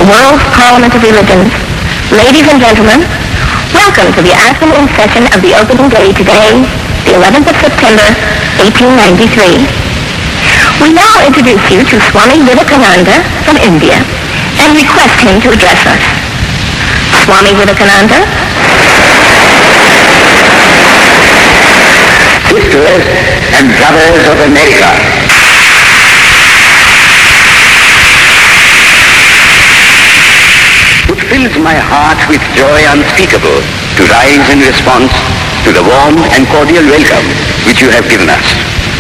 the world's Parliament of Religions. Ladies and gentlemen, welcome to the afternoon session of the opening day today, the 11th of September, 1893. We now introduce you to Swami Vivekananda from India and request him to address us. Swami Vivekananda. Sisters and brothers of America, it fills my heart with joy unspeakable to rise in response to the warm and cordial welcome which you have given us.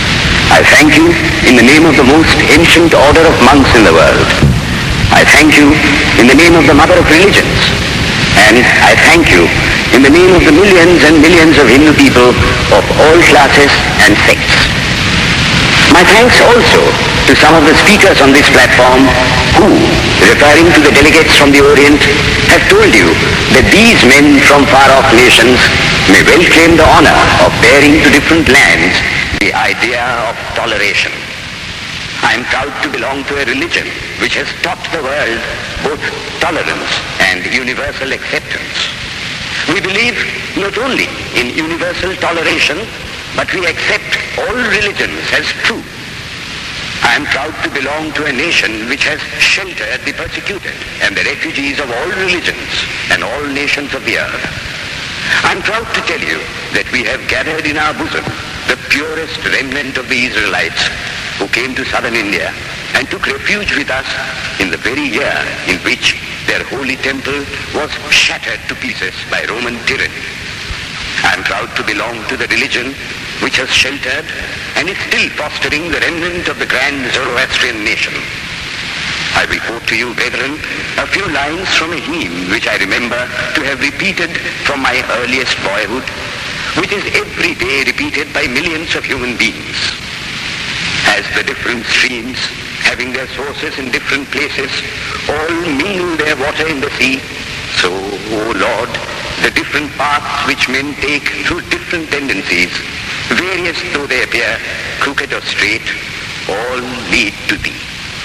I thank you in the name of the most ancient order of monks in the world. I thank you in the name of the mother of religions. And I thank you in the name of the millions and millions of Hindu people of all classes and sects. My thanks also to some of the speakers on this platform who, referring to the delegates from the Orient, have told you that these men from far-off nations may well claim the honor of bearing to different lands the idea of toleration. I am proud to belong to a religion which has taught the world both tolerance and universal acceptance. We believe not only in universal toleration, but we accept all religions as true. I am proud to belong to a nation which has sheltered the persecuted and the refugees of all religions and all nations of the earth. I am proud to tell you that we have gathered in our bosom the purest remnant of the Israelites who came to southern India and took refuge with us in the very year in which their holy temple was shattered to pieces by Roman tyranny. I am proud to belong to the religion which has sheltered and is still fostering the remnant of the grand Zoroastrian nation. I will quote to you, brethren, a few lines from a hymn which I remember to have repeated from my earliest boyhood, which is every day repeated by millions of human beings. As the different streams, having their sources in different places, all mingle their water in the sea, so, O Lord, the different paths which men take through different tendencies, various though they appear, crooked or straight, all lead to Thee.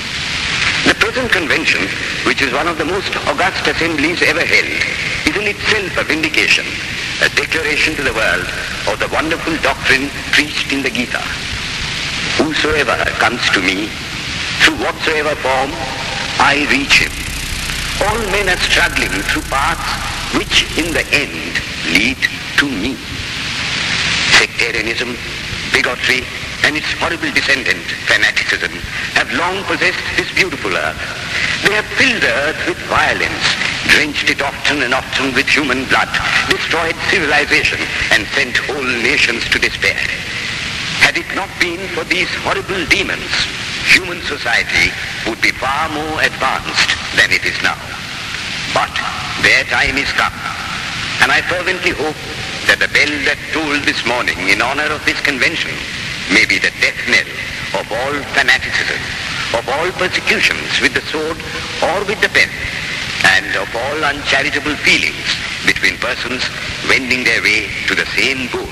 The present convention, which is one of the most august assemblies ever held, is in itself a vindication, a declaration to the world of the wonderful doctrine preached in the Gita. Whosoever comes to me, through whatsoever form, I reach him. All men are struggling through paths which in the end lead to me. Sectarianism, bigotry, and its horrible descendant, fanaticism, have long possessed this beautiful earth. They have filled the earth with violence, drenched it often and often with human blood, destroyed civilization, and sent whole nations to despair. Had it not been for these horrible demons, human society would be far more advanced than it is now. But their time is come, and I fervently hope that the bell that tolled this morning in honor of this convention may be the death knell of all fanaticism, of all persecutions with the sword or with the pen, and of all uncharitable feelings between persons wending their way to the same goal.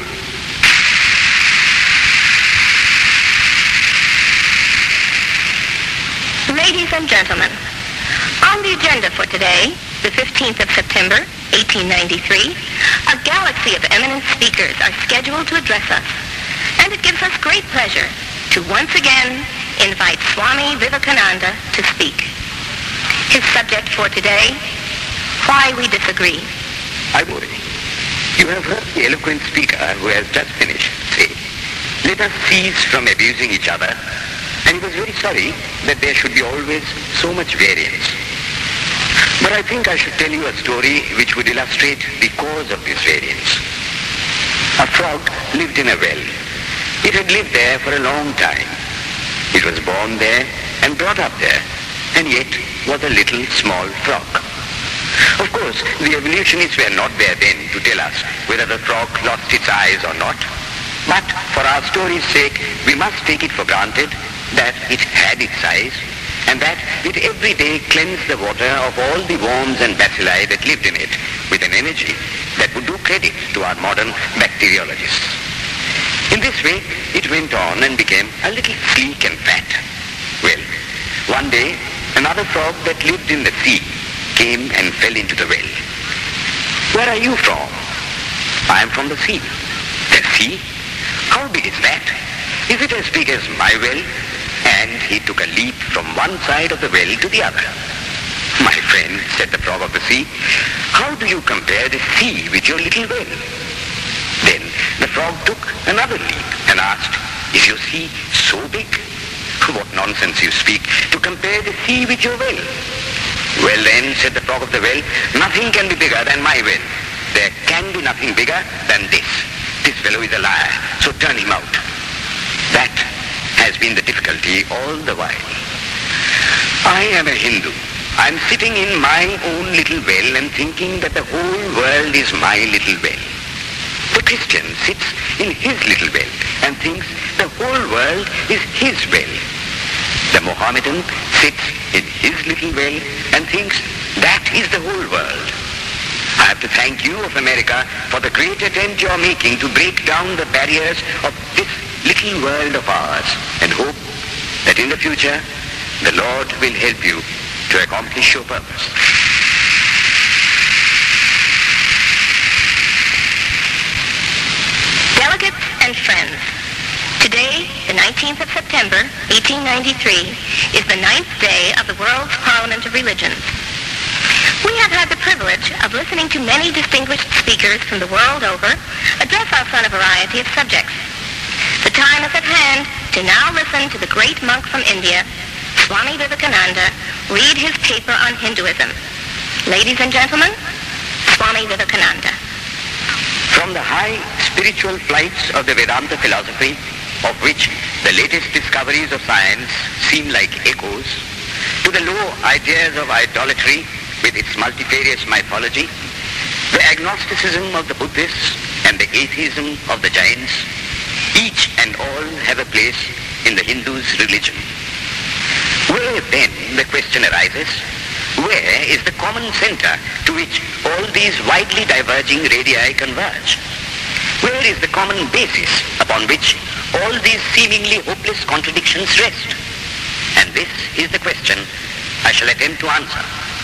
Ladies and gentlemen, on the agenda for today, the 15th of September, 1893, a galaxy of eminent speakers are scheduled to address us, and it gives us great pleasure to once again invite Swami Vivekananda to speak. His subject for today, why we disagree. I worry. You have heard the eloquent speaker who has just finished say, let us cease from abusing each other, and he was very sorry that there should be always so much variance. But I think I should tell you a story which would illustrate the cause of this variance. A frog lived in a well. It had lived there for a long time. It was born there and brought up there, and yet was a little small frog. Of course, the evolutionists were not there then to tell us whether the frog lost its eyes or not. But for our story's sake, we must take it for granted that it had its eyes, and that it every day cleansed the water of all the worms and bacilli that lived in it with an energy that would do credit to our modern bacteriologists. In this way, it went on and became a little sleek and fat. Well, one day, another frog that lived in the sea came and fell into the well. Where are you from? I am from the sea. The sea? How big is that? Is it as big as my well? And he took a leap from one side of the well to the other. My friend, said the frog of the sea, how do you compare the sea with your little well? Then the frog took another leap and asked, is your sea so big? What nonsense you speak, to compare the sea with your well. Well then, said the frog of the well, nothing can be bigger than my well. There can be nothing bigger than this. This fellow is a liar, so turn him out. That has been the difficulty all the while. I am a Hindu. I am sitting in my own little well and thinking that the whole world is my little well. The Christian sits in his little well and thinks the whole world is his well. The Mohammedan sits in his little well and thinks that is the whole world. I have to thank you of America for the great attempt you are making to break down the barriers of this little world of ours, and hope that in the future the Lord will help you to accomplish your purpose. Delegates and friends, today, the 19th of September, 1893, is the 9th day of the World's Parliament of Religions. We have had the privilege of listening to many distinguished speakers from the world over address us on a variety of subjects. The time is at hand to now listen to the great monk from India, Swami Vivekananda, read his paper on Hinduism. Ladies and gentlemen, Swami Vivekananda. From the high spiritual flights of the Vedanta philosophy, of which the latest discoveries of science seem like echoes, to the low ideas of idolatry with its multifarious mythology, the agnosticism of the Buddhists and the atheism of the Jains, each and all have a place in the Hindu's religion. Where then, the question arises, where is the common center to which all these widely diverging radii converge? Where is the common basis upon which all these seemingly hopeless contradictions rest? And this is the question I shall attempt to answer.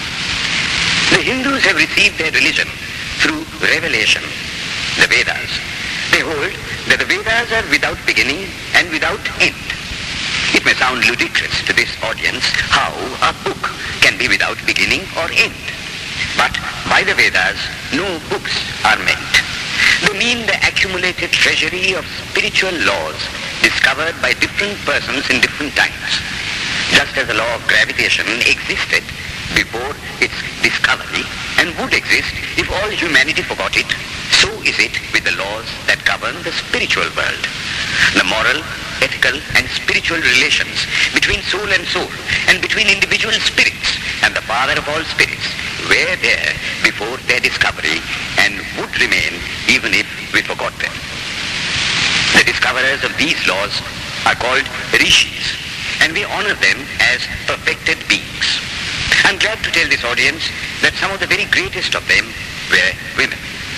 The Hindus have received their religion through revelation, the Vedas. They hold that the Vedas are without beginning and without end. It may sound ludicrous to this audience how a book can be without beginning or end. But by the Vedas, no books are meant. They mean the accumulated treasury of spiritual laws discovered by different persons in different times. Just as the law of gravitation existed before its discovery and would exist if all humanity forgot it, so is it with the laws that govern the spiritual world. The moral, ethical and spiritual relations between soul and between individual spirits and the Father of all spirits were there before their discovery and would remain even if we forgot them. The discoverers of these laws are called rishis, and we honor them as perfected beings. I'm glad to tell this audience that some of the very greatest of them were women.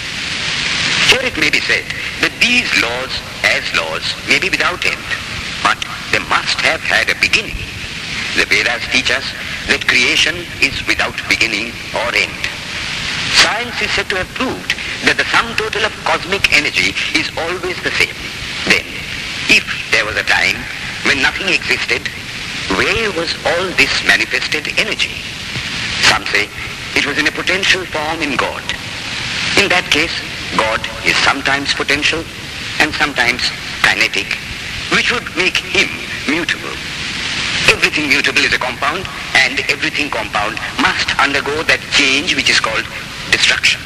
Here it may be said that these laws, as laws, may be without end, but they must have had a beginning. The Vedas teach us that creation is without beginning or end. Science is said to have proved that the sum total of cosmic energy is always the same. Then, if there was a time when nothing existed, where was all this manifested energy? Some say it was in a potential form in God. In that case, God is sometimes potential and sometimes kinetic, which would make him mutable. Everything mutable is a compound, and everything compound must undergo that change which is called destruction.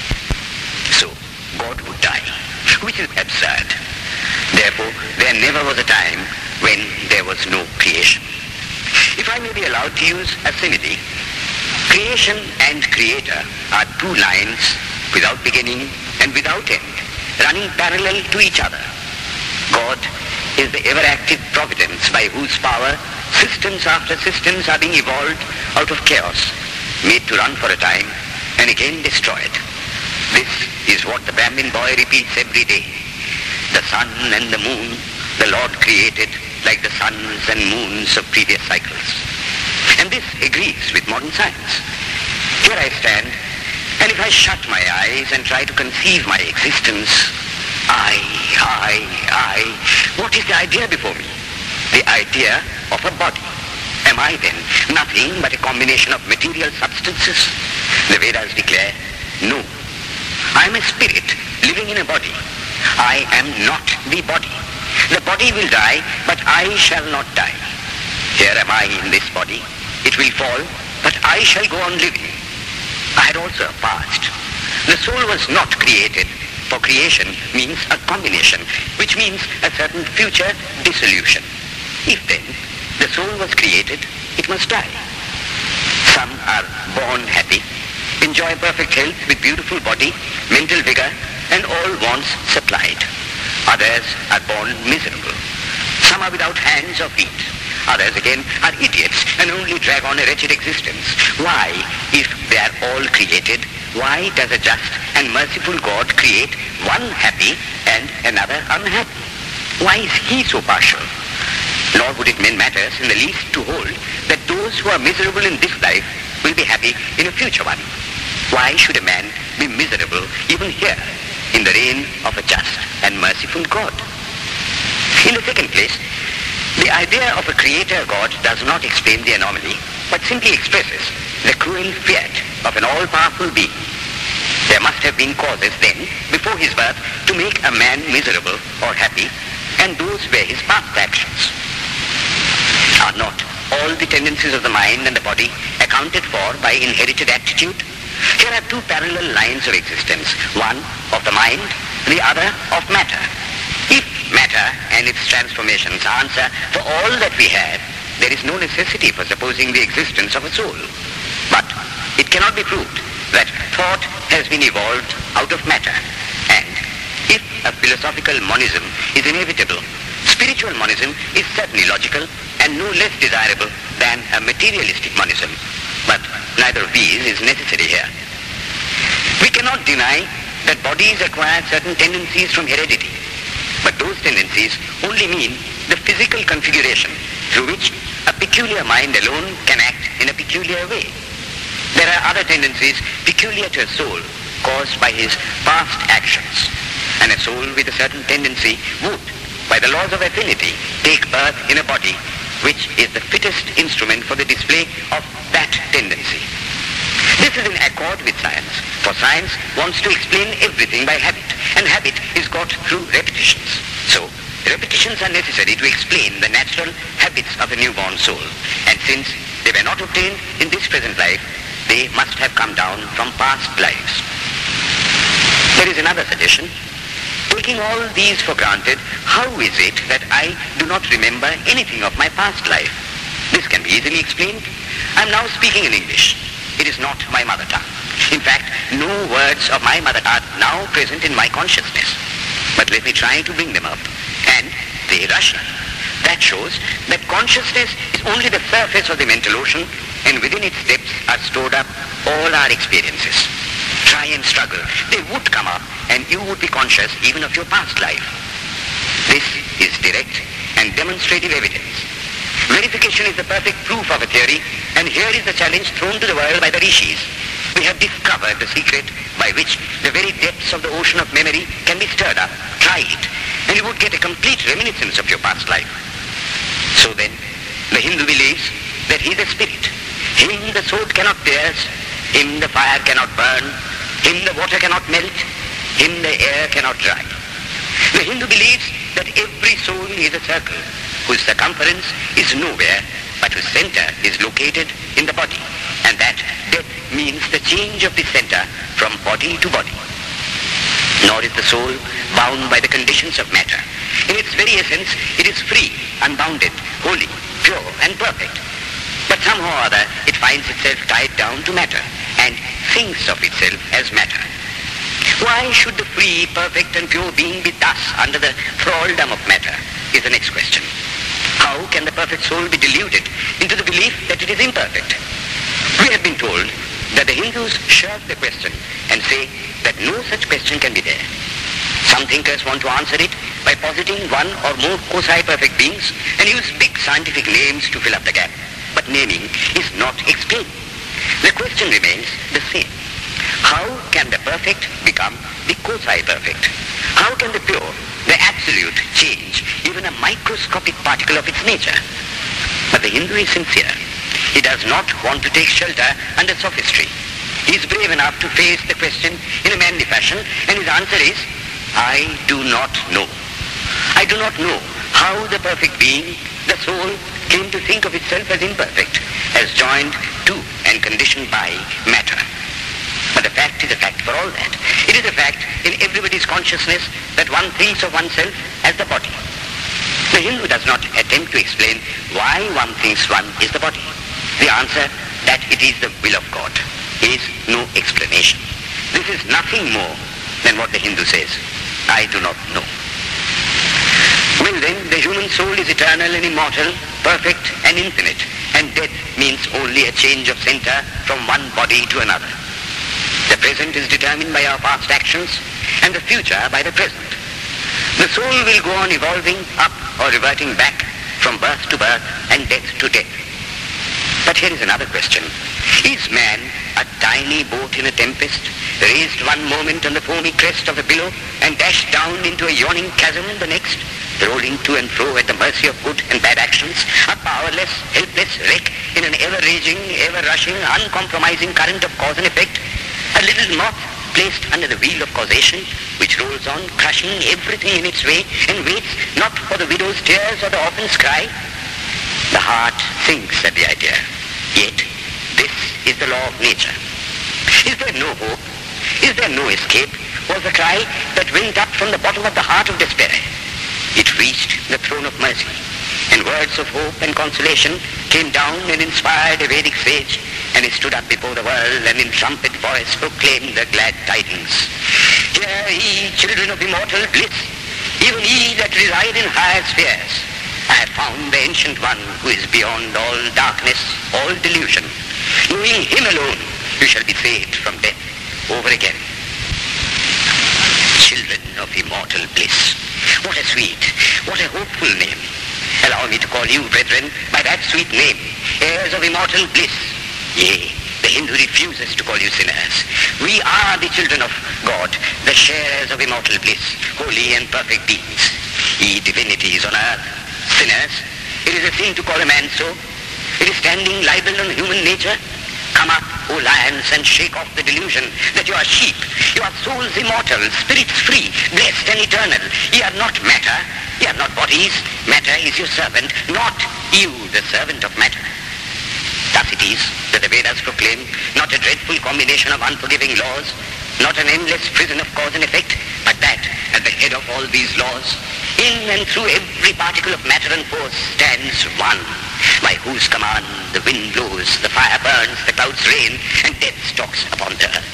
So, God would die, which is absurd. Therefore, there never was a time when there was no creation. If I may be allowed to use a simile, creation and creator are two lines without beginning and without end, running parallel to each other. God is the ever-active providence by whose power systems after systems are being evolved out of chaos, made to run for a time and again destroyed. This is what the Brahmin boy repeats every day. The sun and the moon the Lord created like the suns and moons of previous cycles. And this agrees with modern science. Here I stand, and if I shut my eyes and try to conceive my existence, I, what is the idea before me? The idea of a body. Am I then nothing but a combination of material substances? The Vedas declare, no. I am a spirit living in a body. I am not the body. The body will die, but I shall not die. Here am I in this body. It will fall, but I shall go on living. I had also a past. The soul was not created, for creation means a combination, which means a certain future dissolution. If then the soul was created, it must die. Some are born happy, enjoy perfect health with beautiful body, mental vigor, and all wants supplied. Others are born miserable. Some are without hands or feet. Others again are idiots and only drag on a wretched existence. Why, if they are all created, why does a just and merciful God create one happy and another unhappy? Why is he so partial? Nor would it matter in the least to hold that those who are miserable in this life will be happy in a future one. Why should a man be miserable even here in the reign of a just and merciful God? In the second place, the idea of a creator God does not explain the anomaly, but simply expresses the cruel fiat of an all-powerful being. There must have been causes then, before his birth, to make a man miserable or happy, and those were his past actions. Are not all the tendencies of the mind and the body accounted for by inherited aptitude? Here are two parallel lines of existence, one of the mind, the other of matter. If matter and its transformations answer for all that we have, there is no necessity for supposing the existence of a soul. But it cannot be proved that thought has been evolved out of matter. And if a philosophical monism is inevitable, spiritual monism is certainly logical and no less desirable than a materialistic monism. But neither of these is necessary here. We cannot deny that bodies acquire certain tendencies from heredity, but those tendencies only mean the physical configuration through which a peculiar mind alone can act in a peculiar way. There are other tendencies peculiar to a soul caused by his past actions, and a soul with a certain tendency would, by the laws of affinity, take birth in a body which is the fittest instrument for the display of that tendency. This is in accord with science, for science wants to explain everything by habit, and habit is got through repetitions. So, repetitions are necessary to explain the natural habits of a newborn soul, and since they were not obtained in this present life, they must have come down from past lives. There is another suggestion. Taking all these for granted, how is it that I do not remember anything of my past life? This can be easily explained. I am now speaking in English. It is not my mother tongue. In fact, no words of my mother are now present in my consciousness. But let me try to bring them up. And they rush in. That shows that consciousness is only the surface of the mental ocean, and within its depths are stored up all our experiences. Try and struggle. They would come up, and you would be conscious even of your past life. This is direct and demonstrative evidence. Verification is the perfect proof of a theory, and here is the challenge thrown to the world by the rishis. We have discovered the secret by which the very depths of the ocean of memory can be stirred up. Try it, and you would get a complete reminiscence of your past life. So then, the Hindu believes that he is a spirit. Him the sword cannot pierce, him the fire cannot burn, him the water cannot melt, him the air cannot dry. The Hindu believes that every soul is a circle, whose circumference is nowhere, but whose center is located in the body, and that death means the change of the center from body to body. Nor is the soul bound by the conditions of matter. In its very essence, it is free, unbounded, holy, pure, and perfect. But somehow or other, it finds itself tied down to matter, and thinks of itself as matter. Why should the free, perfect, and pure being be thus under the thraldom of matter, is the next question. How can the perfect soul be deluded into the belief that it is imperfect? We have been told that the Hindus shirk the question and say that no such question can be there. Some thinkers want to answer it by positing one or more quasi-perfect beings and use big scientific names to fill up the gap. But naming is not explained. The question remains the same. How can the perfect become the quasi-perfect? How can the pure, the absolute, change even a microscopic particle of its nature? But the Hindu is sincere. He does not want to take shelter under sophistry. He is brave enough to face the question in a manly fashion, and his answer is, I do not know. I do not know how the perfect being, the soul, came to think of itself as imperfect, as joined to and conditioned by matter. But the fact is a fact for all that. It is a fact in everybody's consciousness that one thinks of oneself as the body. The Hindu does not attempt to explain why one thinks one is the body. The answer, that it is the will of God, is no explanation. This is nothing more than what the Hindu says, I do not know. Well then, the human soul is eternal and immortal, perfect and infinite, and death means only a change of center from one body to another. The present is determined by our past actions, and the future by the present. The soul will go on evolving up or reverting back from birth to birth and death to death. But here is another question. Is man a tiny boat in a tempest, raised one moment on the foamy crest of a billow and dashed down into a yawning chasm the next, rolling to and fro at the mercy of good and bad actions, a powerless, helpless wreck in an ever-raging, ever-rushing, uncompromising current of cause and effect, a little moth placed under the wheel of causation, which rolls on, crushing everything in its way, and waits not for the widow's tears or the orphan's cry? The heart sinks at the idea. Yet, this is the law of nature. Is there no hope? Is there no escape? Was the cry that went up from the bottom of the heart of despair. It reached the throne of mercy, and words of hope and consolation came down and inspired a Vedic sage, and he stood up before the world and in trumpet voice proclaimed the glad tidings. Hear ye, children of immortal bliss, even ye that reside in higher spheres. I have found the ancient one who is beyond all darkness, all delusion. Knowing him alone, you shall be saved from death over again. Children of immortal bliss. What a sweet, what a hopeful name. Allow me to call you, brethren, by that sweet name, heirs of immortal bliss. Yea, the Hindu refuses to call you sinners. We are the children of God, the sharers of immortal bliss, holy and perfect beings. Ye divinities on earth, sinners, it is a sin to call a man so. It is standing libel on human nature. Come up, O lions, and shake off the delusion that you are sheep. You are souls immortal, spirits free, blessed and eternal. Ye are not matter, ye are not bodies. Matter is your servant, not you the servant of matter. Thus it is that the Vedas proclaim not a dreadful combination of unforgiving laws, not an endless prison of cause and effect, but that at the head of all these laws, in and through every particle of matter and force, stands one, by whose command the wind blows, the fire burns, the clouds rain, and death stalks upon the earth.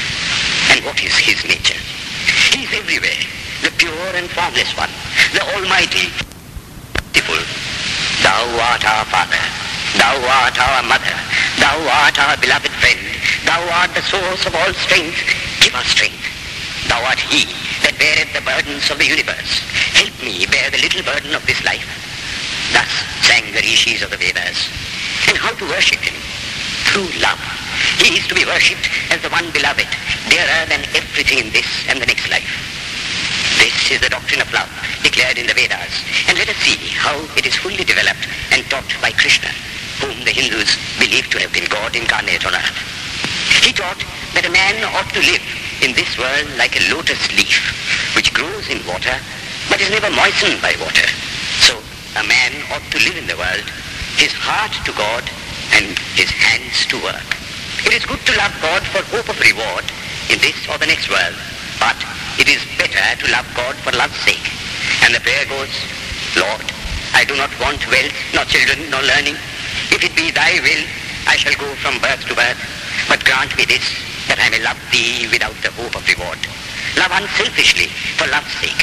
And what is his nature? He is everywhere, the pure and formless one, the almighty, beautiful. Thou art our Father, thou art our Mother, thou art our beloved friend, thou art the source of all strength. Give us strength. Thou art he that beareth the burdens of the universe. Help me bear the little burden of this life. Thus sang the rishis of the Vedas. And how to worship him? Through love. He is to be worshipped as the one beloved, dearer than everything in this and the next life. This is the doctrine of love declared in the Vedas. And let us see how it is fully developed and taught by Krishna, whom the Hindus believe to have been God incarnate on earth. He taught that a man ought to live in this world like a lotus leaf, which grows in water, but is never moistened by water. So a man ought to live in the world, his heart to God and his hands to work. It is good to love God for hope of reward in this or the next world, but it is better to love God for love's sake. And the prayer goes, Lord, I do not want wealth, nor children, nor learning. If it be thy will, I shall go from birth to birth, but grant me this, that I may love thee without the hope of reward. Love unselfishly for love's sake.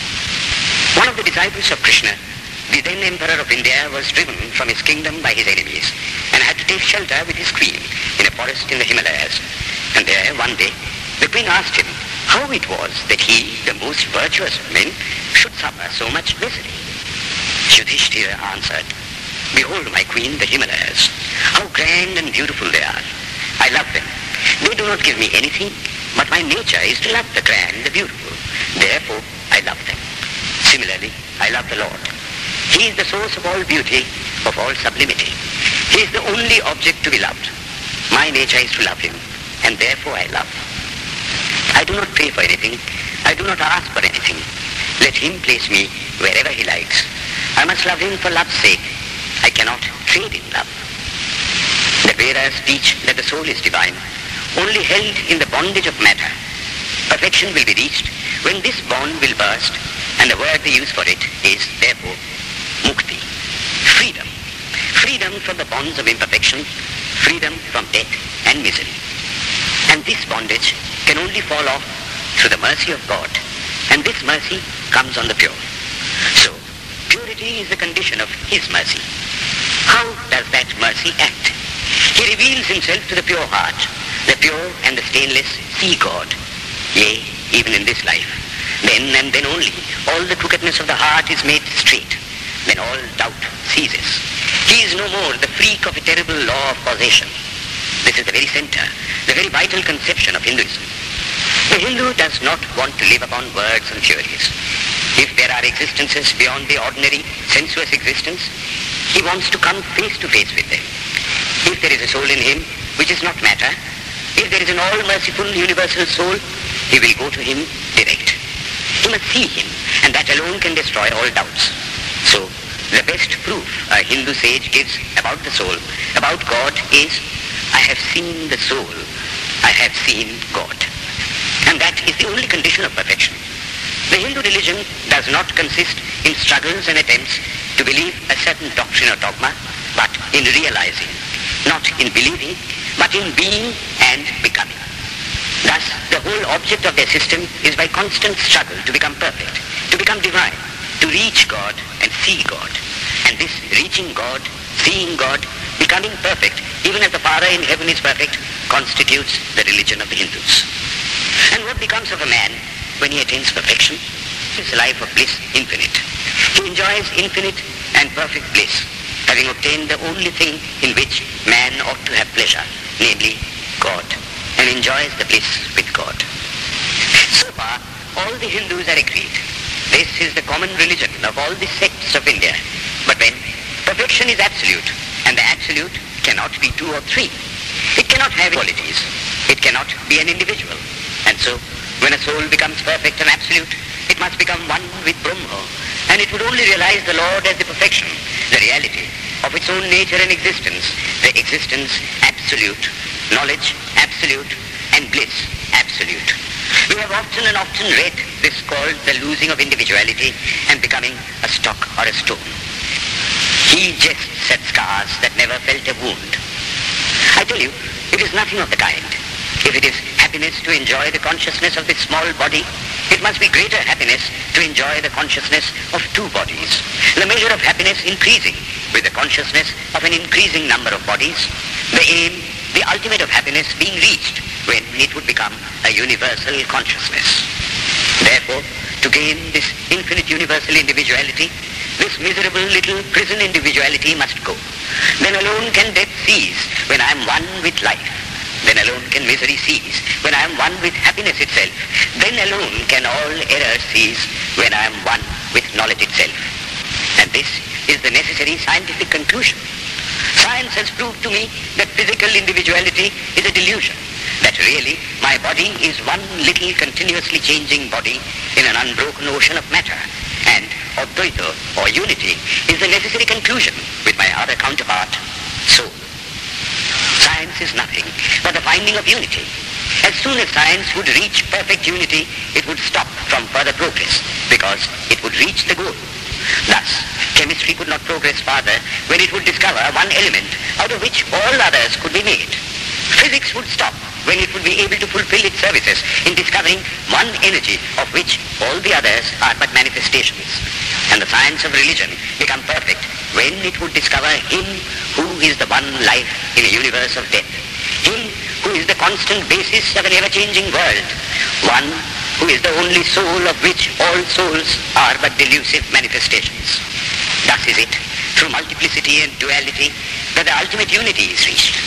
One of the disciples of Krishna, the then Emperor of India, was driven from his kingdom by his enemies and had to take shelter with his queen in a forest in the Himalayas. And there, one day, the queen asked him how it was that he, the most virtuous of men, should suffer so much misery. Yudhishthira answered, Behold, my queen, the Himalayas, how grand and beautiful they are. I love them. They do not give me anything, but my nature is to love the grand, the beautiful. Therefore, I love them. Similarly, I love the Lord. He is the source of all beauty, of all sublimity. He is the only object to be loved. My nature is to love him, and therefore I love. I do not pray for anything. I do not ask for anything. Let him place me wherever he likes. I must love him for love's sake. I cannot trade in love. The Vedas teach that the soul is divine, only held in the bondage of matter. Perfection will be reached when this bond will burst, and the word they use for it is, therefore, mukti, freedom. Freedom from the bonds of imperfection, freedom from death and misery. And this bondage can only fall off through the mercy of God, and this mercy comes on the pure. So, purity is the condition of his mercy. How does that mercy act? He reveals himself to the pure heart. The pure and the stainless see God, yea, even in this life. Then and then only, all the crookedness of the heart is made straight. Then all doubt ceases. He is no more the freak of a terrible law of causation. This is the very center, the very vital conception of Hinduism. The Hindu does not want to live upon words and theories. If there are existences beyond the ordinary sensuous existence, he wants to come face to face with them. If there is a soul in him which is not matter, if there is an all-merciful universal soul, he will go to him direct. He must see him, and that alone can destroy all doubts. So, the best proof a Hindu sage gives about the soul, about God, is, I have seen the soul, I have seen God. And that is the only condition of perfection. The Hindu religion does not consist in struggles and attempts to believe a certain doctrine or dogma, but in realizing, not in believing, but in being and becoming. Thus, the whole object of their system is by constant struggle to become perfect, to become divine, to reach God and see God. And this reaching God, seeing God, becoming perfect, even as the Father in heaven is perfect, constitutes the religion of the Hindus. And what becomes of a man when he attains perfection? His life of bliss infinite. He enjoys infinite and perfect bliss, having obtained the only thing in which man ought to have pleasure, namely God, and enjoys the bliss with God. So far, all the Hindus are agreed. This is the common religion of all the sects of India. But when perfection is absolute, and the absolute cannot be two or three, it cannot have qualities, it cannot be an individual. And so, when a soul becomes perfect and absolute, it must become one with Brahma, and it would only realize the Lord as the perfection, the reality of its own nature and existence, the existence absolute, knowledge absolute, and bliss absolute. We have often and often read this called the losing of individuality and becoming a stock or a stone. He jests at scars that never felt a wound. I tell you, it is nothing of the kind. If it is happiness to enjoy the consciousness of this small body, it must be greater happiness to enjoy the consciousness of two bodies. The measure of happiness increasing with the consciousness of an increasing number of bodies. The aim, the ultimate of happiness being reached when it would become a universal consciousness. Therefore, to gain this infinite universal individuality, this miserable little prison individuality must go. Then alone can death cease when I am one with life. Then alone can misery cease when I am one with happiness itself. Then alone can all error cease when I am one with knowledge itself. And this is the necessary scientific conclusion. Science has proved to me that physical individuality is a delusion, that really my body is one little continuously changing body in an unbroken ocean of matter, and Advaita, or unity, is the necessary conclusion with my other counterpart, soul. Science is nothing but the finding of unity. As soon as science would reach perfect unity, it would stop from further progress, because it would reach the goal. Thus, chemistry could not progress farther when it would discover one element out of which all others could be made. Physics would stop when it would be able to fulfill its services in discovering one energy of which all the others are but manifestations. And the science of religion become perfect when it would discover him who is the one life in a universe of death, him who is the constant basis of an ever-changing world, one who is the only soul of which all souls are but delusive manifestations. Thus is it, through multiplicity and duality, that the ultimate unity is reached.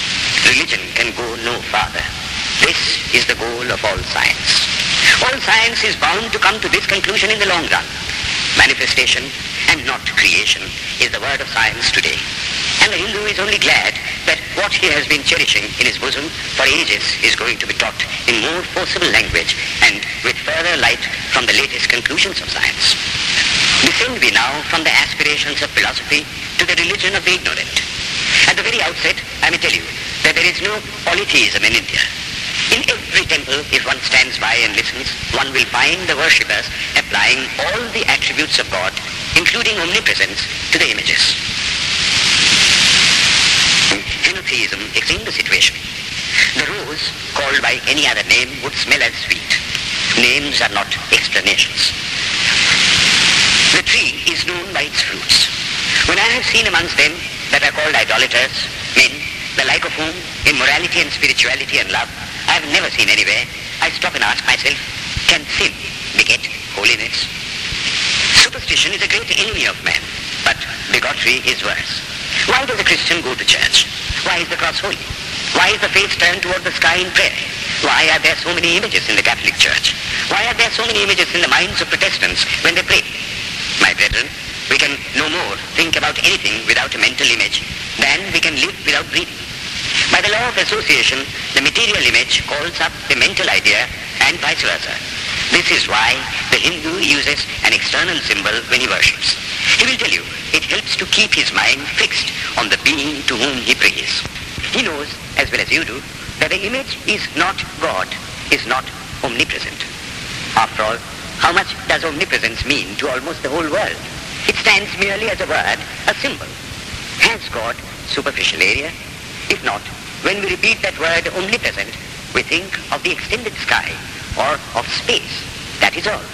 religion can go no farther. This is the goal of all science. All science is bound to come to this conclusion in the long run. Manifestation and not creation is the word of science today. And the Hindu is only glad that what he has been cherishing in his bosom for ages is going to be taught in more forcible language and with further light from the latest conclusions of science. Descend we now from the aspirations of philosophy to the religion of the ignorant. At the very outset, I may tell you that there is no polytheism in India. In every temple, if one stands by and listens, one will find the worshippers applying all the attributes of God, including omnipresence, to the images. Henotheism explains the situation. The rose, called by any other name, would smell as sweet. Names are not explanations. The tree is known by its fruits. When I have seen amongst them that are called idolaters, men, the like of whom, in morality and spirituality and love, I have never seen anywhere, I stop and ask myself, can sin beget holiness? Superstition is a great enemy of man, but bigotry is worse. Why does a Christian go to church? Why is the cross holy? Why is the face turned toward the sky in prayer? Why are there so many images in the Catholic Church? Why are there so many images in the minds of Protestants when they pray? My brethren, we can no more think about anything without a mental image than we can live without breathing. By the law of association, the material image calls up the mental idea and vice versa. This is why the Hindu uses an external symbol when he worships. He will tell you it helps to keep his mind fixed on the being to whom he prays. He knows, as well as you do, that the image is not God, is not omnipresent. After all, how much does omnipresence mean to almost the whole world? It stands merely as a word, a symbol. Has God superficial area? If not, when we repeat that word omnipresent, we think of the extended sky or of space. That is all.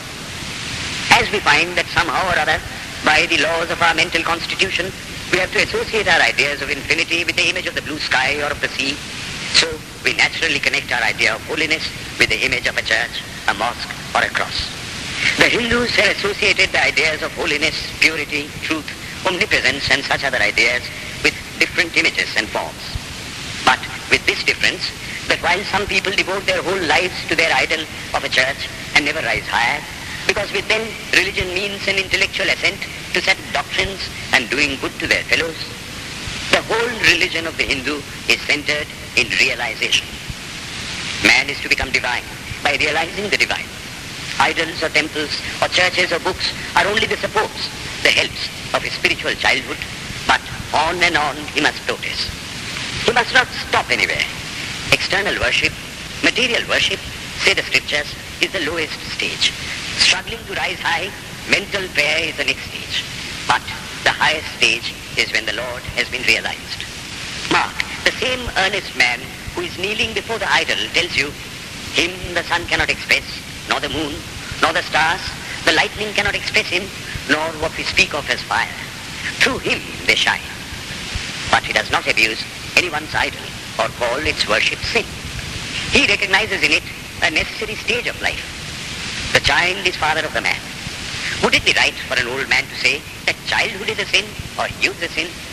As we find that somehow or other, by the laws of our mental constitution, we have to associate our ideas of infinity with the image of the blue sky or of the sea, so we naturally connect our idea of holiness with the image of a church, a mosque, or a cross. The Hindus have associated the ideas of holiness, purity, truth, omnipresence, and such other ideas with different images and forms. But with this difference, that while some people devote their whole lives to their idol of a church and never rise higher, because with them religion means an intellectual assent to certain doctrines and doing good to their fellows, the whole religion of the Hindu is centered in realization. Man is to become divine by realizing the divine. Idols or temples or churches or books are only the supports, the helps of his spiritual childhood, but on and on he must progress. He must not stop anywhere. External worship, material worship, say the scriptures, is the lowest stage. Struggling to rise high, mental prayer is the next stage. But the highest stage is when the Lord has been realized. Mark, the same earnest man who is kneeling before the idol tells you, him the sun cannot express, nor the moon, nor the stars, the lightning cannot express him, nor what we speak of as fire. Through him they shine. But he does not abuse anyone's idol or call its worship sin. He recognizes in it a necessary stage of life. The child is father of the man. Would it be right for an old man to say that childhood is a sin or youth a sin?